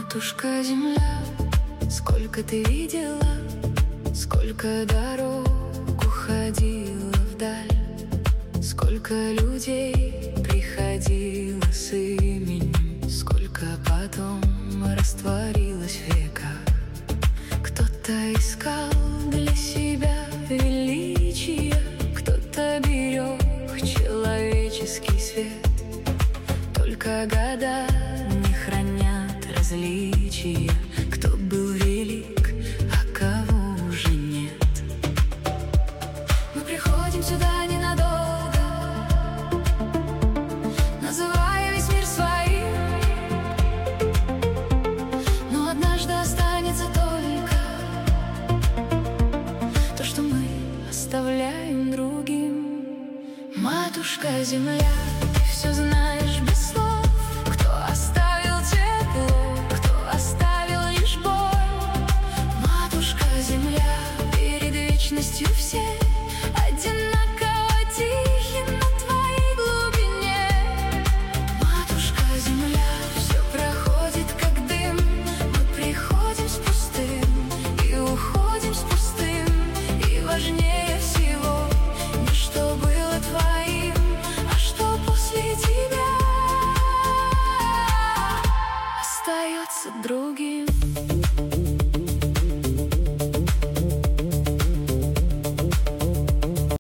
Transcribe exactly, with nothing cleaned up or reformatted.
Матушка земля, сколько ты видела, сколько дорог уходила вдаль, сколько людей приходило с именем, сколько потом растворилось в веках. Кто-то искал для себя величия, кто-то берег человеческий свет. Только года не хранят различия,